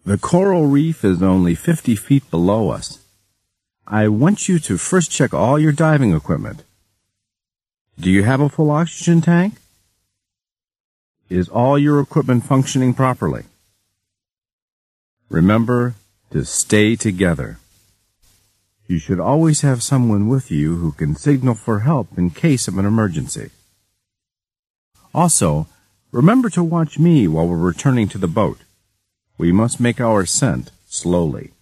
The coral reef is only 50 feet below us. I want you to first check all your diving equipment. Do you have a full oxygen tank? Is all your equipment functioning properly? Remember to stay together. You should always have someone with you who can signal for help in case of an emergency. Also, remember to watch me while we're returning to the boat. We must make our ascent slowly.